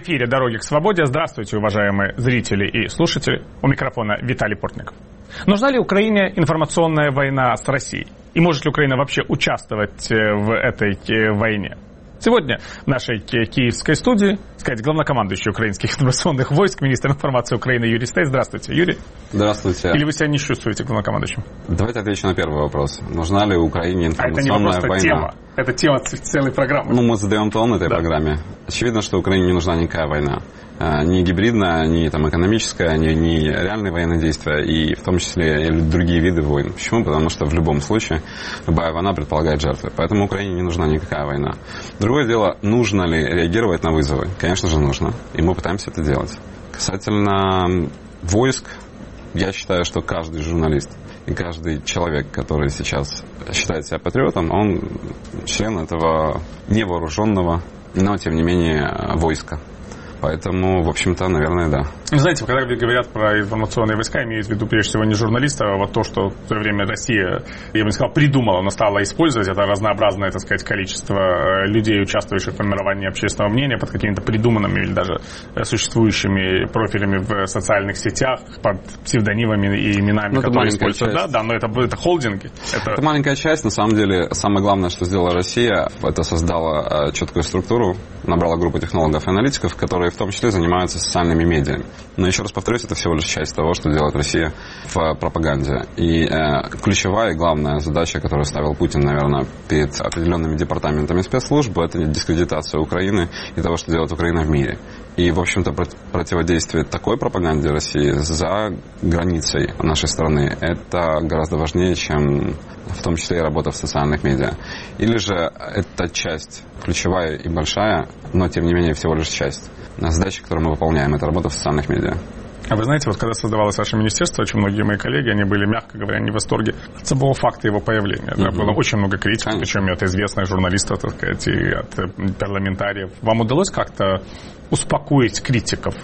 эфире «Дороги к свободе». Здравствуйте, уважаемые зрители и слушатели. У микрофона Виталий Портников. Нужна ли Украине информационная война с Россией? И может ли Украина вообще участвовать в этой войне? Сегодня в нашей киевской студии, главнокомандующий украинских информационных войск, министр информации Украины Юрий Стей. Здравствуйте, Юрий. Здравствуйте. Или вы себя не чувствуете главнокомандующим? Давайте отвечу на первый вопрос. Нужна ли Украине информационная война? Тема. Это тема целой программы. Мы задаем тон этой программе. Очевидно, что Украине не нужна никакая война. Ни гибридная, ни экономическая, ни реальные военные действия, и в том числе и другие виды войн. Почему? Потому что в любом случае любая война предполагает жертвы. Поэтому Украине не нужна никакая война. Другое дело, нужно ли реагировать на вызовы? Конечно же, нужно. И мы пытаемся это делать. Касательно войск, я считаю, что каждый журналист и каждый человек, который сейчас считает себя патриотом, он член этого невооруженного, но, тем не менее, войска. Поэтому, в общем-то, наверное, да. Знаете, когда говорят про информационные войска, имеют в виду прежде всего не журналистов, а вот то, что в свое время Россия, я бы не сказал, придумала, но стала использовать, это разнообразное, так сказать, количество людей, участвующих в формировании общественного мнения под какими-то придуманными или даже существующими профилями в социальных сетях, под псевдонимами и именами, которые используются. Да, но это холдинги. Это маленькая часть. На самом деле, самое главное, что сделала Россия, это создала четкую структуру, набрала группу технологов и аналитиков, которые в том числе занимаются социальными медиа. Но еще раз повторюсь, это всего лишь часть того, что делает Россия в пропаганде. И ключевая и главная задача, которую ставил Путин, наверное, перед определенными департаментами спецслужб, это дискредитация Украины и того, что делает Украина в мире. И, в общем-то, противодействие такой пропаганде России за границей нашей страны, это гораздо важнее, чем в том числе и работа в социальных медиа. Или же это часть ключевая и большая, но, тем не менее, всего лишь часть. Задача, которую мы выполняем, это работа в социальных медиа. А вы знаете, вот когда создавалось ваше министерство, очень многие мои коллеги, они были, мягко говоря, не в восторге от самого факта его появления. Да, было очень много критики, причем от известных журналистов, так сказать, и от парламентариев. Вам удалось как-то успокоить критиков?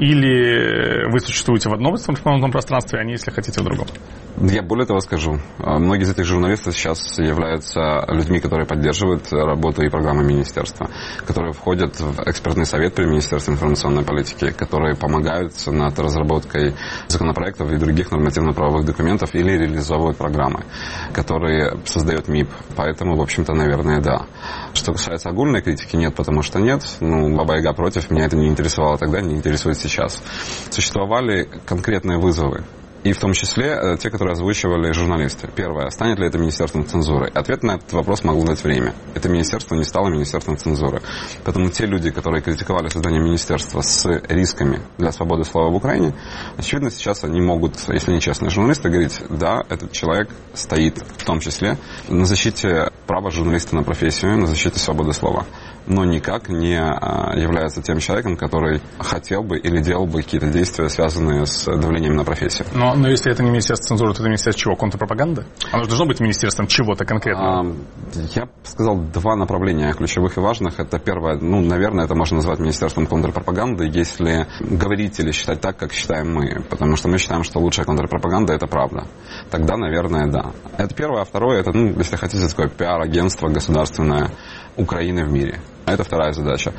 Или вы существуете в одном информационном пространстве, а не, если хотите, в другом? Я более того скажу. Многие из этих журналистов сейчас являются людьми, которые поддерживают работу и программы министерства, которые входят в экспертный совет при Министерстве информационной политики, которые помогают над разработкой законопроектов и других нормативно-правовых документов или реализовывают программы, которые создает МИП. Поэтому, в общем-то, наверное, да. Что касается огульной критики, нет, потому что нет. Баба-Яга против, меня это не интересовало тогда, не интересует сейчас. Существовали конкретные вызовы. И в том числе те, которые озвучивали журналисты. Первое. Станет ли это министерством цензуры? Ответ на этот вопрос могло дать время. Это министерство не стало министерством цензуры. Поэтому те люди, которые критиковали создание министерства с рисками для свободы слова в Украине, очевидно, сейчас они могут, если не честные журналисты, говорить, да, этот человек стоит в том числе на защите права журналиста на профессию, на защите свободы слова, но никак не является тем человеком, который хотел бы или делал бы какие-то действия, связанные с давлением на профессию. Но если это не министерство цензуры, то это министерство чего? Контрпропаганды? Оно же должно быть министерством чего-то конкретного. Я бы сказал, два направления ключевых и важных. Это первое, наверное, это можно назвать министерством контрпропаганды, если говорить или считать так, как считаем мы. Потому что мы считаем, что лучшая контрпропаганда – это правда. Тогда, наверное, да. Это первое. А второе, это, если хотите, такое пиар-агентство государственное Украины в мире. Это вторая задача.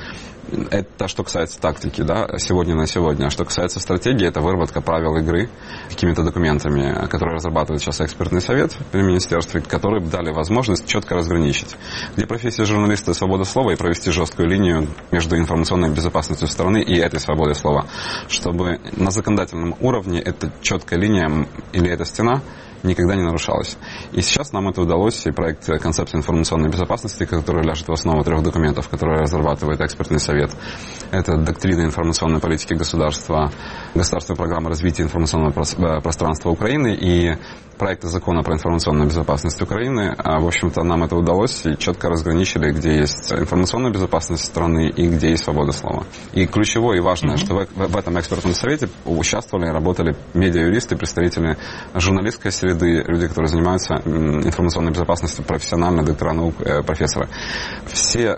Это что касается тактики, да, сегодня на сегодня. А что касается стратегии, это выработка правил игры какими-то документами, которые разрабатывает сейчас экспертный совет при министерстве, которые дали возможность четко разграничить, где профессия журналиста и свобода слова, и провести жесткую линию между информационной безопасностью страны и этой свободой слова, чтобы на законодательном уровне эта четкая линия или эта стена никогда не нарушалась. И сейчас нам это удалось, и проект концепции информационной безопасности, который ляжет в основу 3 документов, которые разрабатывает экспертный совет. Это доктрина информационной политики государства, государственная программа развития информационного пространства Украины и проекта закона про информационную безопасность Украины. В общем-то, нам это удалось и четко разграничили, где есть информационная безопасность страны и где есть свобода слова. И ключевое и важное, что в этом экспертном совете участвовали и работали медиа-юристы, представители журналистской среды, люди, которые занимаются информационной безопасностью, профессионально, доктора наук, профессоры. Все представители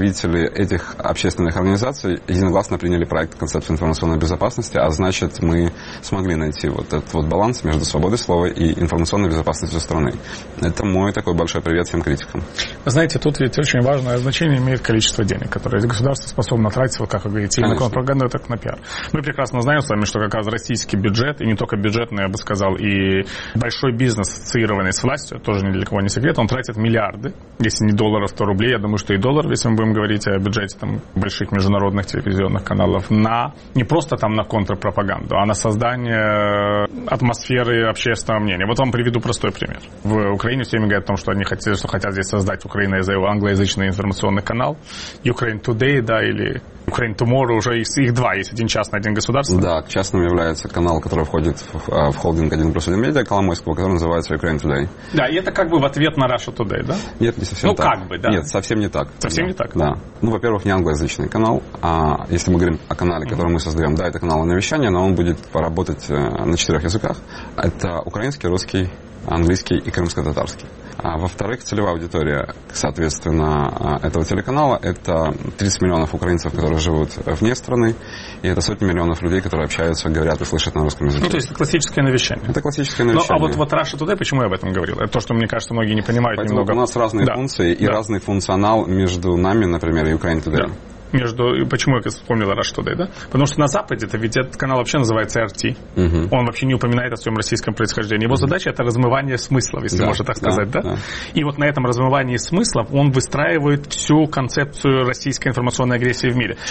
представители этих общественных организаций единогласно приняли проект концепции информационной безопасности, а значит, мы смогли найти вот этот вот баланс между свободой слова и информационной безопасностью страны. Это мой такой большой привет всем критикам. Знаете, тут ведь очень важное значение имеет количество денег, которые государство способно тратить, вот как вы говорите, и на пропаганду, так и на пиар. Мы прекрасно знаем с вами, что как раз российский бюджет, и не только бюджетный, я бы сказал, и большой бизнес, ассоциированный с властью, тоже ни для кого не секрет, он тратит миллиарды, если не долларов, то рублей, я думаю, что и долларов, если мы будем говорить о бюджете там, больших международных телевизионных каналов, на не просто там на контрпропаганду, а на создание атмосферы общественного мнения. Вот вам приведу простой пример. В Украине все время говорят о том, что они хотят здесь создать англоязычный информационный канал, Ukraine Today, да, или Ukraine Tomorrow, уже их два, есть один частный, один государственный. Да, частным является канал, который входит в холдинг 1+1 медиа Коломойского, который называется Ukraine Today. Да, и это как бы в ответ на Russia Today, да? Нет, не совсем так. Ну, как бы, да. Нет, совсем не так. Совсем не так? Да. Ну, во-первых, не англоязычный канал, а если мы говорим о канале, который мы создаем, да, это канал на вещание, но он будет работать на 4 языках. Это украинский, русский, английский и крымско-татарский. А во-вторых, целевая аудитория, соответственно, этого телеканала — это 30 миллионов украинцев, которые живут вне страны, и это сотни миллионов людей, которые общаются, говорят и слышат на русском языке. Ну, то есть это классическое навещание. Это классическое навещание. Ну, а вот Russia Today, почему я об этом говорил? Это то, что, мне кажется, многие не понимают. Поэтому немного. У нас разные функции и разный функционал между нами, например, и Ukraine Today. Да. Почему я вспомнил Russia Today, да? Потому что на Западе это ведь этот канал вообще называется RT. Он вообще не упоминает о своем российском происхождении. Его задача — это размывание смыслов, если можно так сказать, да? И вот на этом размывании смыслов он выстраивает всю концепцию российской информационной агрессии в мире.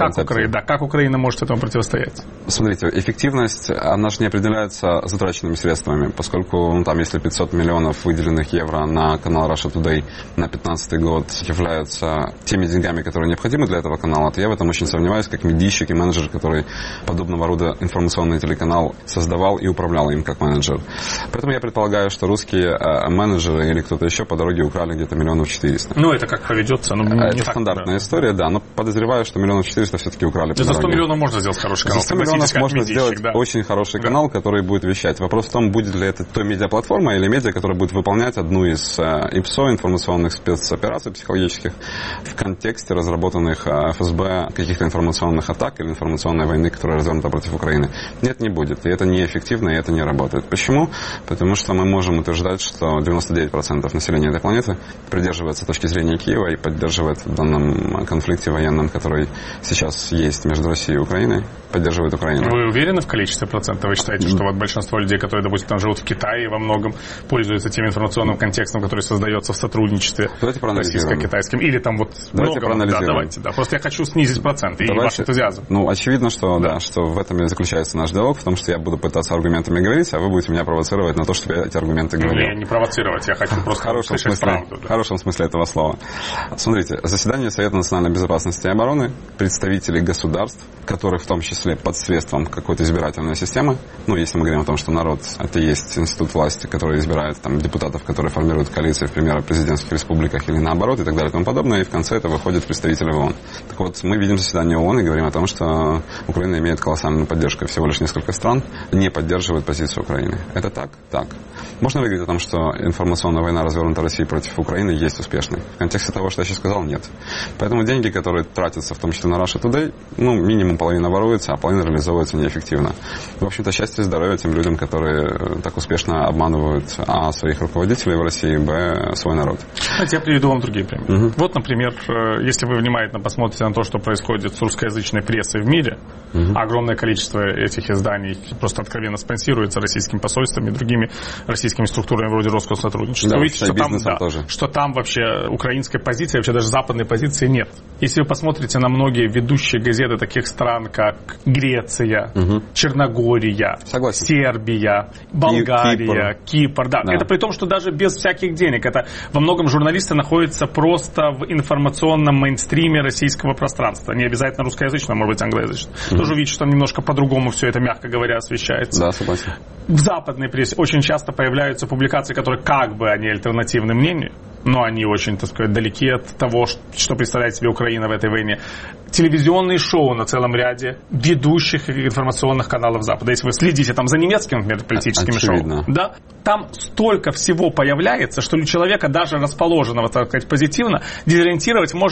Как Украина может этому противостоять? Смотрите, эффективность, она же не определяется затраченными средствами, поскольку там, если 500 миллионов выделенных евро на канал Russia Today на 2015 год являются теми деньгами, которые необходимы для этого канала, то я в этом очень сомневаюсь, как медийщик и менеджер, который подобного рода информационный телеканал создавал и управлял им как менеджер. Поэтому я предполагаю, что русские менеджеры или кто-то еще по дороге украли где-то 400 000. Ну, это как поведется. Это стандартная история, да, но подозреваю, что 400 000 все-таки украли. За 100 миллионов можно сделать хороший канал. За 100 миллионов можно сделать очень хороший канал, который будет вещать. Вопрос в том, будет ли это той медиаплатформа или медиа, которая будет выполнять одну из ИПСО, информационных спецопераций психологических, в контексте разработанных ФСБ каких-то информационных атак или информационной войны, которая развернута против Украины. Нет, не будет. И это неэффективно, и это не работает. Почему? Потому что мы можем утверждать, что 99% населения этой планеты придерживается точки зрения Киева и поддерживает в данном конфликте военном, который сейчас есть между Россией и Украиной, поддерживает Украину. Вы уверены в количестве процентов? Вы считаете, что вот большинство людей, которые, допустим, там живут в Китае, во многом пользуются тем информационным контекстом, который создается в сотрудничестве российско-китайским? Или там вот давайте проанализируем. Давайте. Просто я хочу снизить проценты и ваш энтузиазм. Ну, очевидно, что что в этом и заключается наш диалог, в том, что я буду пытаться аргументами говорить, а вы будете меня провоцировать на то, чтобы я эти аргументы говорил. Не провоцировать, я хочу просто услышать правду. В хорошем смысле этого слова. Смотрите, заседание Совета национальной безопасности и обороны, представители государств, которых в том числе под средством какой-то избирательной системы, ну, если мы говорим о том, что народ — это есть институт власти, который избирает там депутатов, которые формируют коалиции, в примеры, президентских республиках или наоборот и так далее и тому подобное, и в конце это выходят представители ООН. Так вот, мы видим заседание ООН и говорим о том, что Украина имеет колоссальную поддержку, всего лишь несколько стран не поддерживают позицию Украины. Это так? Так. Можно ли говорить о том, что информационная война, развернутая Россией против Украины, есть успешной? В контексте того, что я сейчас сказал, нет. Поэтому деньги, которые тратятся в том числе на Russia Today, минимум половина воруется, а половина реализовывается неэффективно. В общем-то, счастье и здоровье тем людям, которые так успешно обманывают своих руководителей в России, свой народ. Знаете, я приведу вам другие примеры. Вот, например, если вы внимательно посмотрите на то, что происходит с русскоязычной прессой в мире, огромное количество этих изданий просто откровенно спонсируется российским посольством и другими российскими структурами вроде Роскоссотрудничества. Да, вы видите, что там вообще украинской позиции, вообще даже западной позиции нет. Если вы посмотрите на многие ведущие газеты таких стран, как Греция, Черногория, Сербия, Болгария, Кипр. Да. Это при том, что даже без всяких денег. Это во многом журналисты находятся просто в информационном мейнстриме российского пространства. Не обязательно русскоязычного, может быть, англоязычного. Тоже увидите, что там немножко по-другому все это, мягко говоря, освещается. Да, согласен. В западной прессе очень часто появляются публикации, которые как бы они альтернативны мнению, но они очень, так сказать, далеки от того, что представляет себе Украина в этой войне. Телевизионные шоу на целом ряде ведущих информационных каналов Запада. Если вы следите там за немецкими, например, политическими шоу, да, там столько всего появляется, что человека, даже расположенного, так сказать, позитивно, дезориентировать может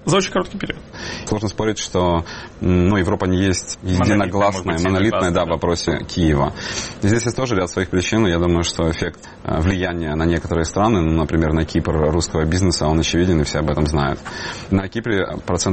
За очень короткий период. Сложно спорить, что Европа не есть единогласная, монолитная в вопросе Киева. И здесь есть тоже ряд своих причин. Я думаю, что эффект влияния на некоторые страны, например, на Кипр русского бизнеса, он очевиден, и все об этом знают. На Кипре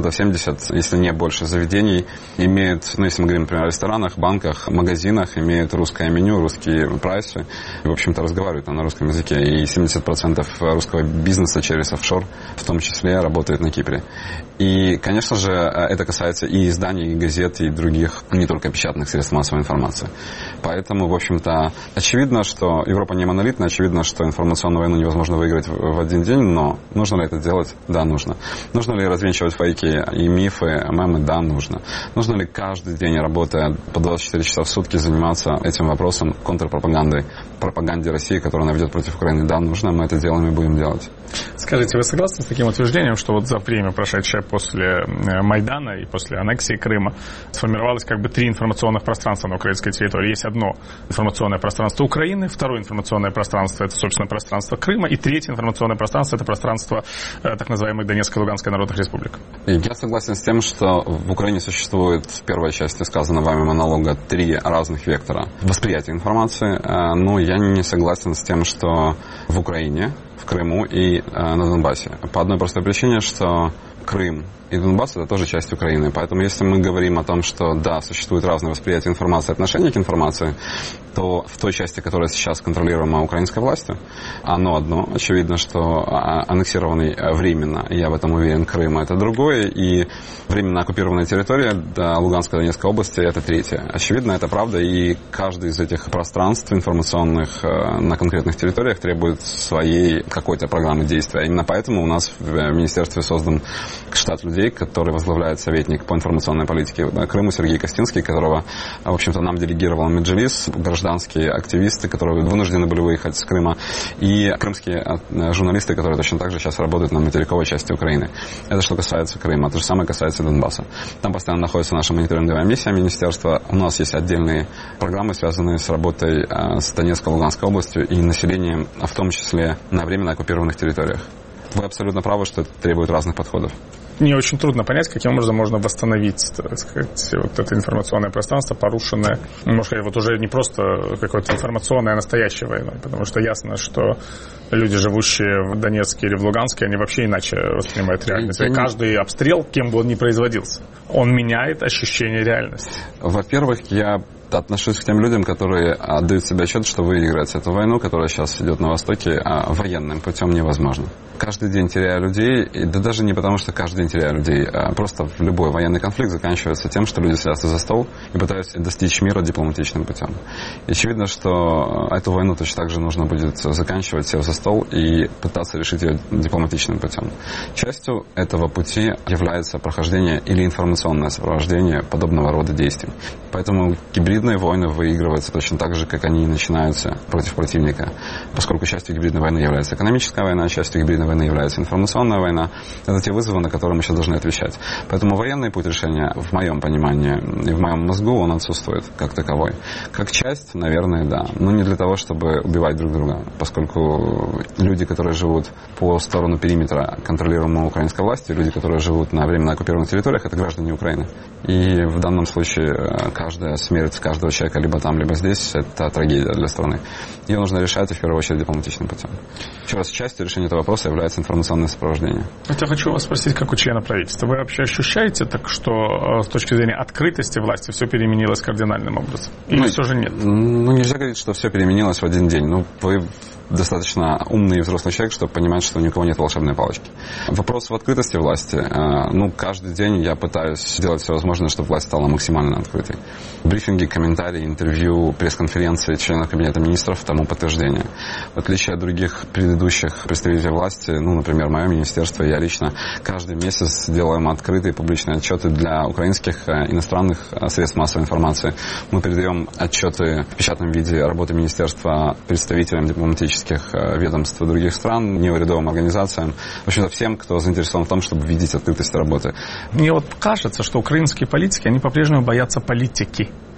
70%, если не больше, заведений имеют, если мы говорим, например, о ресторанах, банках, магазинах, имеют русское меню, русские прайсы, и, в общем-то, разговаривают на русском языке. И 70% русского бизнеса через офшор, в том числе, работает на Кипре. И, конечно же, это касается и изданий, и газет, и других, не только печатных средств массовой информации. Поэтому, в общем-то, очевидно, что Европа не монолитна, очевидно, что информационную войну невозможно выиграть в один день, но нужно ли это делать? Да, нужно. Нужно ли развенчивать фейки и мифы, мемы? Да, нужно. Нужно ли каждый день, работая по 24 часа в сутки, заниматься этим вопросом контрпропагандой, пропаганде России, которую она ведет против Украины? Да, нужно, мы это делаем и будем делать. Скажите, вы согласны с таким утверждением, что вот за время, прошедшее после Майдана и после аннексии Крыма, сформировалось как бы 3 информационных пространства на украинской территории? Есть одно информационное пространство Украины, второе информационное пространство — это, собственно, пространство Крыма, и третье информационное пространство — это пространство так называемых Донецкой и Луганской народных республик. Я согласен с тем, что в Украине существует, в первой части сказанного вами монолога, 3 разных вектора восприятия информации, но я не согласен с тем, что в Украине, в Крыму и на Донбассе. По одной простой причине, что Крым и Донбасс — это тоже часть Украины. Поэтому если мы говорим о том, что да, существует разное восприятие информации, отношение к информации, то в той части, которая сейчас контролируема украинской властью, оно одно. Очевидно, что аннексированный временно, я в этом уверен, Крым — это другое, и временно оккупированная территория, да, Луганской и Донецкой области — это третье. Очевидно, это правда, и каждый из этих пространств информационных на конкретных территориях требует своей какой-то программы действия. Именно поэтому у нас в министерстве создан штат людей, который возглавляет советник по информационной политике Крыма Сергей Костинский, которого, в общем-то, нам делегировал Меджлис, гражданские активисты, которые вынуждены были выехать с Крыма, и крымские журналисты, которые точно так же сейчас работают на материковой части Украины. Это что касается Крыма. То же самое касается Донбасса. Там постоянно находится наша мониторинговая миссия министерства. У нас есть отдельные программы, связанные с работой с Донецкой и Луганской областью и населением, в том числе на временно оккупированных территориях. Вы абсолютно правы, что это требует разных подходов. Мне очень трудно понять, каким образом можно восстановить, так сказать, вот это информационное пространство, порушенное, можно сказать, вот уже не просто какое-то информационное, а настоящей войной, потому что ясно, что люди, живущие в Донецке или в Луганске, они вообще иначе воспринимают реальность. И каждый обстрел, кем бы он ни производился, он меняет ощущение реальности. Во-первых, я отношусь к тем людям, которые отдают себе отчет, что выиграть эту войну, которая сейчас идет на Востоке, военным путем невозможно. Каждый день теряя людей, да даже не потому, что каждый день теряя людей, а просто любой военный конфликт заканчивается тем, что люди садятся за стол и пытаются достичь мира дипломатичным путем. И очевидно, что эту войну точно так же нужно будет заканчивать, сев за стол и пытаться решить ее дипломатичным путем. Частью этого пути является прохождение или информационное сопровождение подобного рода действий. Поэтому гибридные войны выигрываются точно так же, как они и начинаются против противника. Поскольку частью гибридной войны является экономическая война, частью гибридной войны является информационная война. Это те вызовы, на которые мы сейчас должны отвечать. Поэтому военный путь решения, в моем понимании и в моем мозгу, он отсутствует как таковой. Как часть, наверное, да. Но не для того, чтобы убивать друг друга. Поскольку люди, которые живут по сторону периметра контролируемой украинской власти, люди, которые живут на временно оккупированных территориях, это граждане Украины. И в данном случае каждая смерть каждого человека либо там, либо здесь, это трагедия для страны. Ее нужно решать, и в первую очередь, дипломатичным путем. Еще раз, частью решения этого вопроса является информационное сопровождение. Я хочу вас спросить, как у члена правительства. Вы вообще ощущаете, так, что с точки зрения открытости власти все переменилось кардинальным образом? Или все же нет? Нельзя говорить, что все переменилось в один день. Вы достаточно умный и взрослый человек, чтобы понимать, что ни у кого нет волшебной палочки. Вопрос в открытости власти. Каждый день я пытаюсь сделать все возможное, чтобы власть стала максимально открытой. Брифинги, комментарии, интервью, пресс-конференции членов Кабинета министров тому подтверждение. В отличие от других предыдущих представителей власти, например, мое министерство, я лично каждый месяц делаем открытые публичные отчеты для украинских иностранных средств массовой информации. Мы передаем отчеты в печатном виде работы министерства представителям дипломатических ведомств других стран, неурядовым организациям, в общем-то всем, кто заинтересован в том, чтобы видеть открытость работы. Мне кажется, что украинские политики, они по-прежнему боятся политики.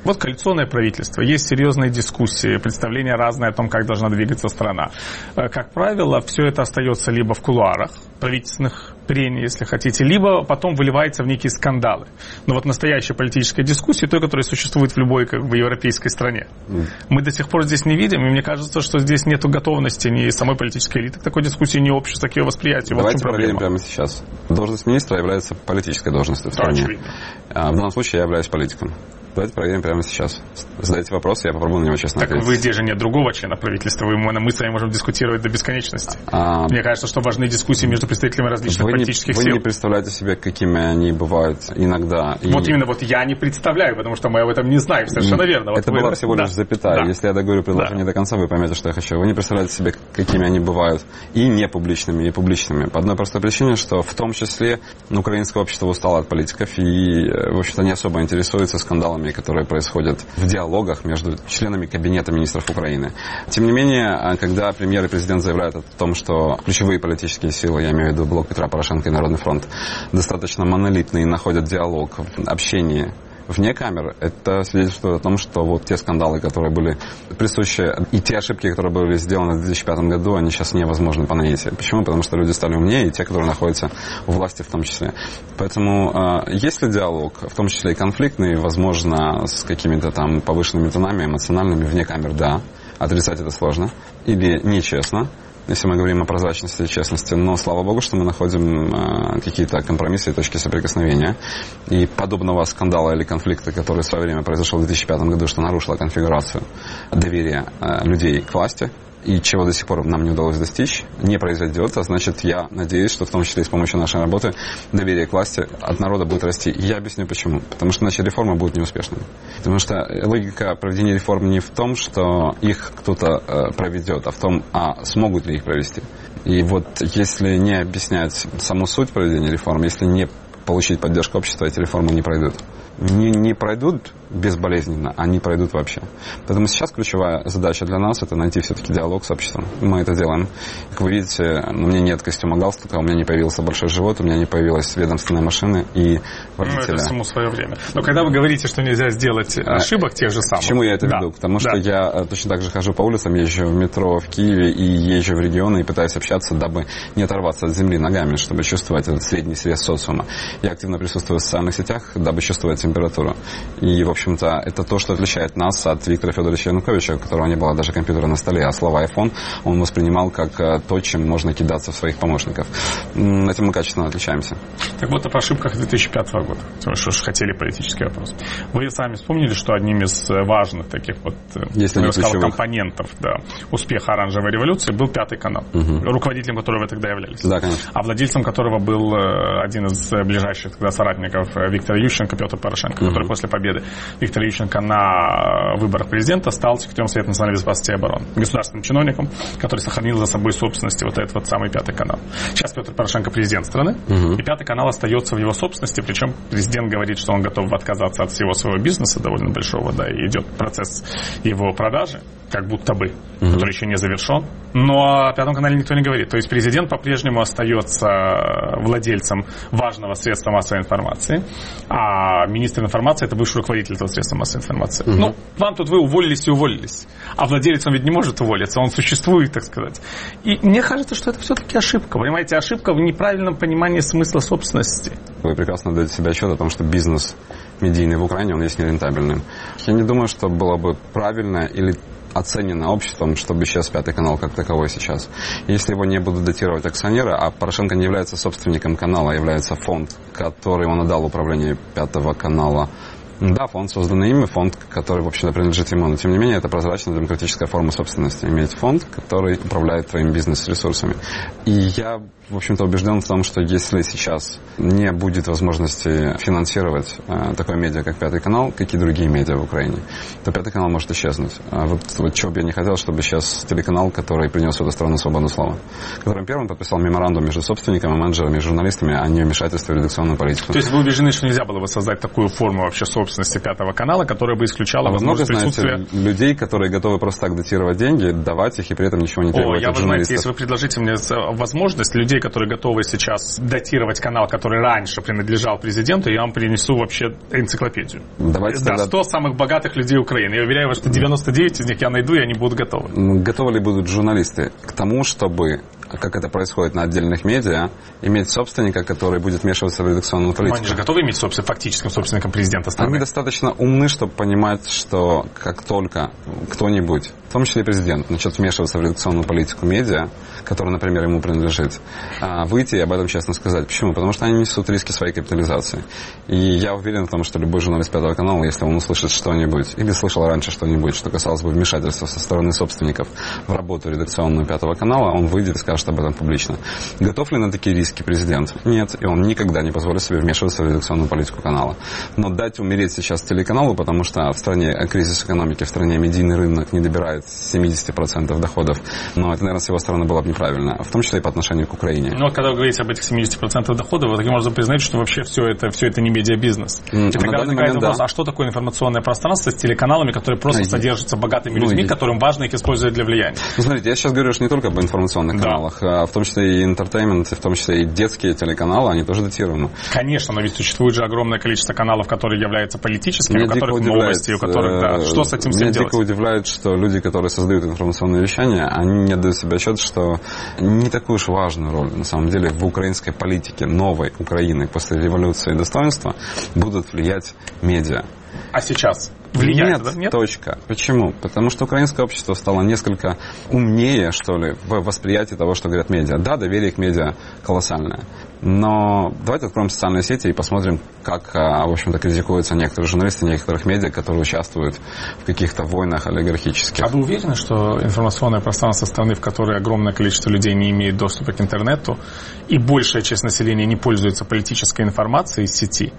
Вот коалиционное правительство, есть серьезные дискуссии, представления разные о том, как должна двигаться страна. Как правило, все это остается либо в кулуарах правительственных прений, если хотите, либо потом выливается в некие скандалы. Но вот настоящая политическая дискуссия, той, которая существует в любой европейской стране, мы до сих пор здесь не видим, и мне кажется, что здесь нет готовности ни самой политической элиты к такой дискуссии, ни общества к ее восприятию. Давайте проверим прямо сейчас. Должность министра является политической должностью в стране. В данном случае я являюсь политиком. Давайте проверим прямо сейчас. Задайте вопрос, я попробую на него честно ответить. Так здесь же нет другого члена правительства. Мы с вами можем дискутировать до бесконечности. Мне кажется, что важны дискуссии между представителями различных политических сил. Вы не представляете себе, какими они бывают иногда. Вот именно я не представляю, потому что мы об этом не знаем. Совершенно верно. Это была всего лишь запятая. Если я договорю предложение до конца, вы поймете, что я хочу. Вы не представляете себе, какими они бывают. И непубличными, и публичными. По одной простой причине, что в том числе украинское общество устало от политиков и, в общем-то, не особо интересуется скандалами, которые происходят в диалогах между членами Кабинета министров Украины. Тем не менее, когда премьер и президент заявляют о том, что ключевые политические силы, я имею в виду Блок Петра Порошенко и Народный фронт, достаточно монолитные и находят диалог в общении вне камер, это свидетельствует о том, что вот те скандалы, которые были присущи, и те ошибки, которые были сделаны в 2005 году, они сейчас невозможны по наитию. Почему? Потому что люди стали умнее, и те, которые находятся у власти в том числе. Поэтому есть ли диалог, в том числе и конфликтный, возможно, с какими-то там повышенными тонами, эмоциональными, вне камер, да. Отрицать это сложно. Или нечестно, если мы говорим о прозрачности и честности. Но, слава богу, что мы находим какие-то компромиссы и точки соприкосновения. И подобного скандала или конфликта, который в свое время произошел в 2005 году, что нарушило конфигурацию доверия людей к власти, и чего до сих пор нам не удалось достичь, не произойдет, а значит, я надеюсь, что в том числе и с помощью нашей работы доверие к власти от народа будет расти. И я объясню почему. Потому что иначе реформы будут неуспешными. Потому что логика проведения реформ не в том, что их кто-то проведет, а в том, смогут ли их провести. И вот если не объяснять саму суть проведения реформ, если не получить поддержку общества, эти реформы не пройдут. Не пройдут безболезненно, они пройдут вообще. Поэтому сейчас ключевая задача для нас — это найти все-таки диалог с обществом. Мы это делаем. Как вы видите, у меня нет костюма галстука, у меня не появился большой живот, у меня не появилась ведомственная машина и водителя. Это само свое время. Но когда вы говорите, что нельзя сделать ошибок тех же самых... К чему я это веду? Потому что я точно так же хожу по улицам, езжу в метро в Киеве и езжу в регионы и пытаюсь общаться, дабы не оторваться от земли ногами, чтобы чувствовать этот средний срез социума. Я активно присутствую в социальных сетях, дабы чувствовать температуру. И, в общем-то, это то, что отличает нас от Виктора Федоровича Януковича, у которого не было даже компьютера на столе, а слова iPhone он воспринимал как то, чем можно кидаться в своих помощников. Этим мы качественно отличаемся. Так вот, об ошибках 2005 года. Что же хотели политический вопрос. Вы сами вспомнили, что одним из важных таких вот, я сказал, компонентов успеха оранжевой революции был Пятый канал, руководителем которого вы тогда являлись. Да, конечно. А владельцем которого был один из ближайших тогда соратников Виктора Ющенко, Петр Порошенко, который после победы Виктора Ющенко на выборах президента стал секретарем Совета национальной безопасности и обороны, государственным чиновником, который сохранил за собой собственность вот этот вот самый Пятый канал. Сейчас Петр Порошенко президент страны, и Пятый канал остается в его собственности, причем президент говорит, что он готов отказаться от всего своего бизнеса довольно большого, и идет процесс его продажи, как будто бы, который еще не завершен. Но о Пятом канале никто не говорит. То есть президент по-прежнему остается владельцем важного средства массовой информации, а министр информации — это бывший руководитель этого средства массовой информации. Ну, вам тут вы уволились и уволились. А владелец, он ведь не может уволиться, он существует, так сказать. И мне кажется, что это все-таки ошибка. Вы понимаете, ошибка в неправильном понимании смысла собственности. Вы прекрасно даете себе отчет о том, что бизнес медийный в Украине, он есть нерентабельным. Я не думаю, что было бы правильно или оценено обществом, чтобы исчез Пятый канал как таковой сейчас. Если его не будут датировать акционеры, а Порошенко не является собственником канала, а является фонд, который он отдал управлению Пятого канала. Да, фонд создан ими, фонд, который, в общем-то, принадлежит ему, но, тем не менее, это прозрачная демократическая форма собственности. Иметь фонд, который управляет твоим бизнес-ресурсами. И я, в общем-то, убежден в том, что если сейчас не будет возможности финансировать такое медиа, как Пятый канал, как и другие медиа в Украине, то Пятый канал может исчезнуть. Вот чего бы я не хотел, чтобы исчез телеканал, который принес в эту страну свободу слова, которым первым подписал меморандум между собственниками, менеджерами и журналистами о невмешательстве в редакционную политику. То есть вы убеждены, что нельзя было бы создать такую форму вообще собственности собственности Пятого канала, которая бы исключала возможность присутствия... Вы много знаете людей, которые готовы просто так датировать деньги, давать их и при этом ничего не требовать от журналистов? Если вы предложите мне возможность, людей, которые готовы сейчас датировать канал, который раньше принадлежал президенту, я вам принесу вообще энциклопедию. Давайте тогда... 100 самых богатых людей Украины. Я уверяю вас, что 99 из них я найду, и они будут готовы. Готовы ли будут журналисты к тому, чтобы, как это происходит на отдельных медиа, иметь собственника, который будет вмешиваться в редакционную политику? Они же готовы иметь фактическим собственником президента страны? Они достаточно умны, чтобы понимать, что как только кто-нибудь, в том числе президент, начнет вмешиваться в редакционную политику медиа, которая, например, ему принадлежит, выйти и об этом честно сказать. Почему? Потому что они несут риски своей капитализации. И я уверен в том, что любой журналист Пятого канала, если он услышит что-нибудь, или слышал раньше что-нибудь, что касалось бы вмешательства со стороны собственников в работу редакционную Пятого канала, он выйдет и скажет об этом публично. Готов ли на такие риски президент? Нет. И он никогда не позволит себе вмешиваться в редакционную политику канала. Но дать умереть сейчас телеканалу, потому что в стране кризис экономики, в стране медийный рынок не добирает 70% доходов, но это, наверное, с его стороны было бы неправильно, в том числе и по отношению к Украине. Но когда вы говорите об этих 70% доходов, вы таким образом признаете, что вообще все это не медиабизнес. И тогда возникает вопрос, а что такое информационное пространство с телеканалами, которые просто содержатся богатыми людьми, которым важно их использовать для влияния? Смотрите, я сейчас говорю не только об информационных каналах, а в том числе и интертеймент, в том числе и детские телеканалы, они тоже датированы. Конечно, но ведь существует же огромное количество каналов, которые являются политическими, у которых новости, у которых, что с этим всем делать? Меня дико удивляет, что люди, которые создают информационное вещание, они не отдают себе отчет, что не такую уж важную роль, на самом деле, в украинской политике новой Украины после революции и достоинства будут влиять медиа. А сейчас? Влияет, нет, да? Нет, точка. Почему? Потому что украинское общество стало несколько умнее, что ли, в восприятии того, что говорят медиа. Да, доверие к медиа колоссальное. Но давайте откроем социальные сети и посмотрим, как, в общем-то, критикуются некоторые журналисты, некоторых медиа, которые участвуют в каких-то войнах олигархических. А вы уверены, что информационное пространство страны, в которой огромное количество людей не имеет доступа к интернету, и большая часть населения не пользуется политической информацией из сети,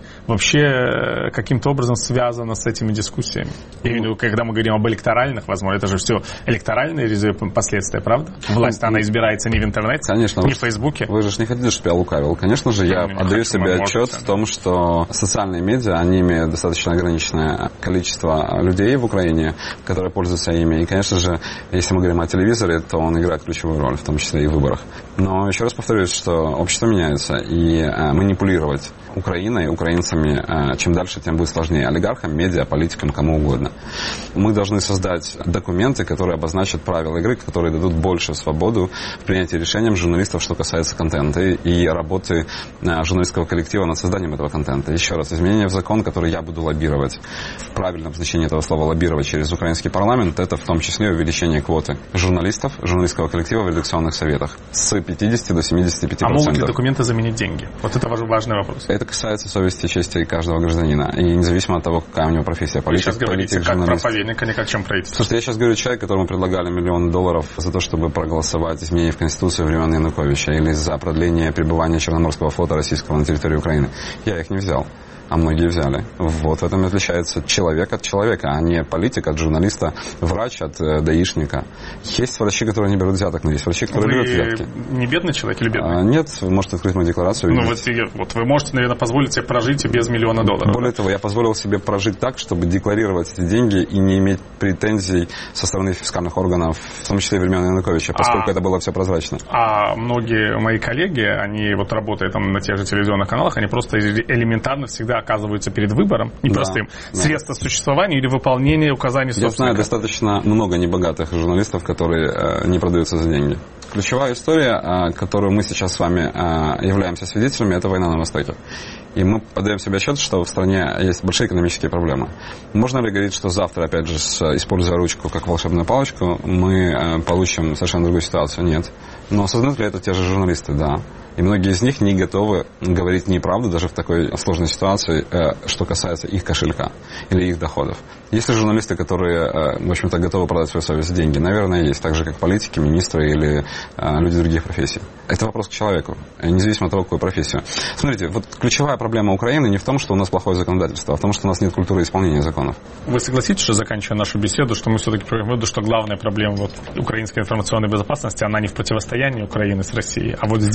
вообще каким-то образом связано с этими дискуссиями? Я имею в виду, когда мы говорим об электоральных, возможно, это же все электоральные последствия, правда? Власть, она избирается не в интернете, конечно, не в Фейсбуке. Вы же не хотите, чтобы я лукавил. Конечно же, я отдаю себе отчет в том, что социальные медиа, они имеют достаточно ограниченное количество людей в Украине, которые пользуются ими. И, конечно же, если мы говорим о телевизоре, то он играет ключевую роль, в том числе и в выборах. Но еще раз повторюсь, что общество меняется, и манипулировать Украиной, украинцами, чем дальше, тем будет сложнее. Олигархам, медиа, политикам, кому угодно. Мы должны создать документы, которые обозначат правила игры, которые дадут больше свободу в принятии решений журналистов, что касается контента и работы журналистского коллектива над созданием этого контента. Еще раз, изменения в закон, который я буду лоббировать, в правильном значении этого слова лоббировать через украинский парламент, это в том числе увеличение квоты журналистов, журналистского коллектива в редакционных советах с 50 до 75%. А могут ли документы заменить деньги? Вот это важный вопрос. Это касается совести и чести каждого гражданина. И независимо от того, какая у него профессия. Политик, вы сейчас говорите как проповедник, а не как чем правительство. Слушайте, я сейчас говорю человек, которому предлагали $1 миллион за то, чтобы проголосовать изменения в Конституцию времен Януковича или за продление пребывания Черноморского флота российского на территории Украины. Я их не взял. А многие взяли. Вот в этом и отличается человек от человека, а не политик от журналиста, врач от даишника. Есть врачи, которые не берут взяток, но есть врачи, которые берут взятки. Не бедный человек или бедный? Нет, вы можете открыть мою декларацию. Ну вот вы можете, наверное, позволить себе прожить без $1 миллиона. Более того, я позволил себе прожить так, чтобы декларировать эти деньги и не иметь претензий со стороны фискальных органов, в том числе и времен Януковича, поскольку это было все прозрачно. А многие мои коллеги, они вот работая там на тех же телевизионных каналах, они просто элементарно всегда оказываются перед выбором непростым. Средства существования или выполнения указаний собственника. Я знаю достаточно много небогатых журналистов, которые не продаются за деньги. Ключевая история, которую мы сейчас с вами являемся свидетелями, это война на Востоке. И мы подаем себе отчет, что в стране есть большие экономические проблемы. Можно ли говорить, что завтра, опять же, используя ручку как волшебную палочку, мы получим совершенно другую ситуацию? Нет. Но осознают ли это те же журналисты? Да. И многие из них не готовы говорить неправду даже в такой сложной ситуации, что касается их кошелька или их доходов. Есть ли журналисты, которые, в общем-то, готовы продать свою совесть за деньги? Наверное, есть. Так же, как политики, министры или люди других профессий. Это вопрос к человеку, независимо от того, какую профессию. Смотрите, вот ключевая проблема Украины не в том, что у нас плохое законодательство, а в том, что у нас нет культуры исполнения законов. Вы согласитесь, что, заканчивая нашу беседу, что мы все-таки приходим к выводу, что главная проблема вот украинской информационной безопасности, она не в противостоянии Украины с Россией, а вот здесь вот в самом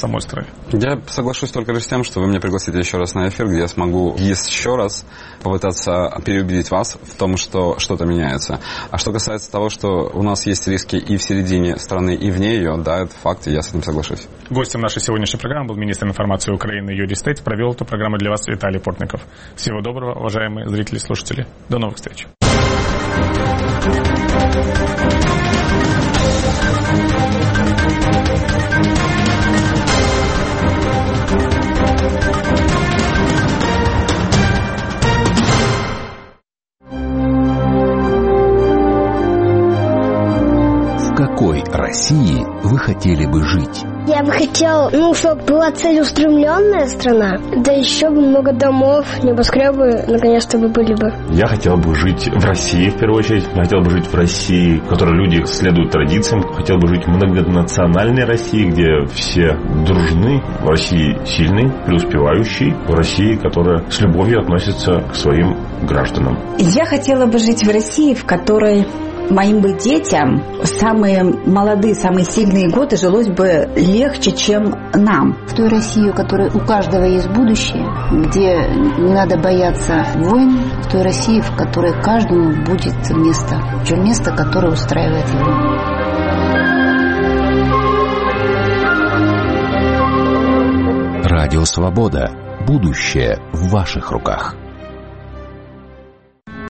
самой стране. Я соглашусь только лишь с тем, что вы меня пригласите еще раз на эфир, где я смогу еще раз попытаться переубедить вас в том, что что-то меняется. А что касается того, что у нас есть риски и в середине страны, и вне ее, да, это факт, и я с этим соглашусь. Гостем нашей сегодняшней программы был министр информации Украины Юрий Стець. Провел эту программу для вас Виталий Портников. Всего доброго, уважаемые зрители и слушатели. До новых встреч. В какой России вы хотели бы жить? Я бы хотел, чтобы была целеустремленная страна, да еще бы много домов, небоскребы наконец-то бы были бы. Я хотел бы жить в России, в первую очередь. Я хотел бы жить в России, в которой люди следуют традициям. Хотел бы жить в многонациональной России, где все дружны. В России сильный, преуспевающий. В России, которая с любовью относится к своим гражданам. Я хотела бы жить в России, в которой моим бы детям в самые молодые, самые сильные годы жилось бы легче, чем нам. В той России, у которой у каждого есть будущее, где не надо бояться войн, в той России, в которой каждому будет место, то место, которое устраивает его. Радио Свобода. Будущее в ваших руках.